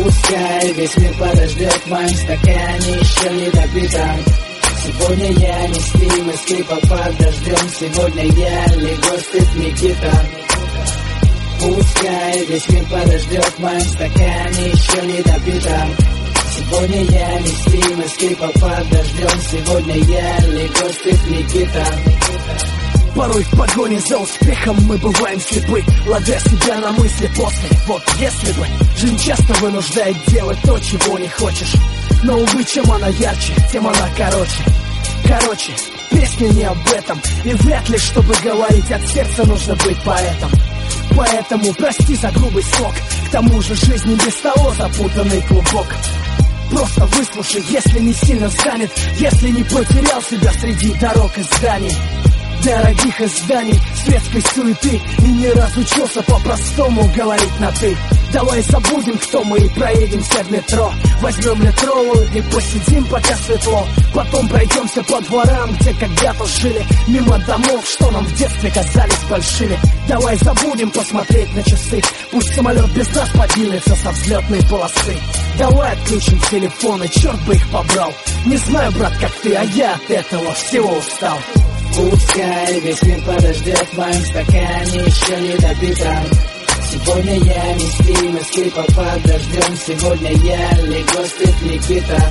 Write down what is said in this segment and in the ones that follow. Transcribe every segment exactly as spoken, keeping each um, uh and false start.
Пускай весь мир подождет, в моем стакане еще не допито. Сегодня я не Стим и Скрипа под дождем. Сегодня я Легостык Никита. Пускай весь мир подождет, в моем стакане еще не допито. Сегодня я не Стим и Скрипа под дождем. Сегодня я Легостык Никита. Порой в погоне за успехом мы бываем слепы, ловя себя на мысли после. Вот если бы жизнь часто вынуждает делать то, чего не хочешь. Но, увы, чем она ярче, тем она короче. Короче, песня не об этом. И вряд ли, чтобы говорить от сердца, нужно быть поэтом. Поэтому прости за грубый слог. К тому же жизнь не без того запутанный клубок. Просто выслушай, если не сильно занят, если не потерял себя среди дорог и зданий, дорогих изданий, светской суеты, и не разучился по-простому говорить на «ты». Давай забудем, кто мы, и проедемся в метро. Возьмем литровую и посидим, пока светло. Потом пройдемся по дворам, где когда-то жили, мимо домов, что нам в детстве казались большими. Давай забудем посмотреть на часы, пусть самолет без нас поднимется со взлетной полосы. Давай отключим телефоны, черт бы их побрал. Не знаю, брат, как ты, а я от этого всего устал. Пускай весь мир подождет, в моем стакане еще не допито. Сегодня я не Стим и Скрипа под дождем. Сегодня я Легостык Никита.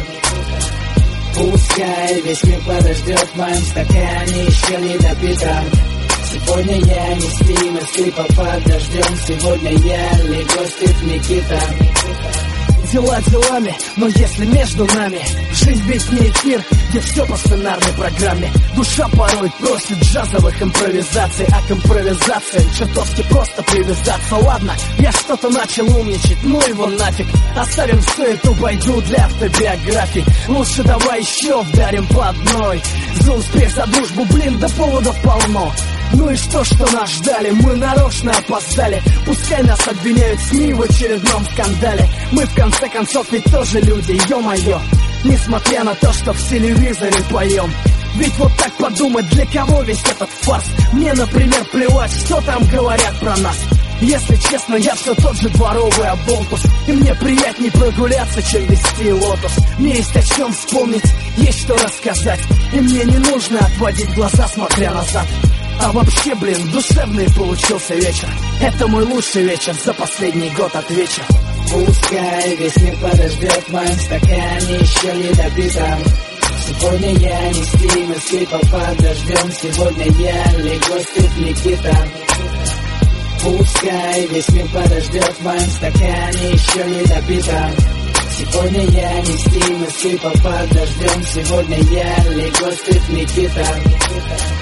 Пускай весь мир подождет, в моем стакане еще не допито. Сегодня я не Стим и Скрипа под дождем. Сегодня я Легостык Никита. Дела делами, но если между нами жизнь ведь не эфир, где все по сценарной программе. Душа порой просит джазовых импровизаций, а к импровизациям чертовски просто привязаться. Ладно, я что-то начал умничать, ну его нафиг. Оставим все эту байду для автобиографий. Лучше давай еще вдарим по одной. За успех, за дружбу, блин, да поводов полно. Ну и что, что нас ждали, мы нарочно опоздали. Пускай нас обвиняют СМИ в очередном скандале. Мы в конце концов ведь тоже люди, ё-моё. Несмотря на то, что в телевизоре поем. Ведь вот так подумать, для кого весь этот фарс? Мне, например, плевать, что там говорят про нас. Если честно, я все тот же дворовый оболтус, и мне приятней прогуляться, чем вести лотос. Мне есть о чем вспомнить, есть что рассказать, и мне не нужно отводить глаза, смотря назад. А вообще, блин, душевный получился вечер. Это мой лучший вечер за последний год, отвечу. Пускай весь мир подождет, в моем стакане еще не допито. Сегодня я не Стим и Скрипа под дождем. Сегодня я Легостык Никита. Пускай весь мир подождет, в моем стакане еще не допито. Сегодня я не Стим и Скрипа под дождем. Сегодня я Легостык Никита.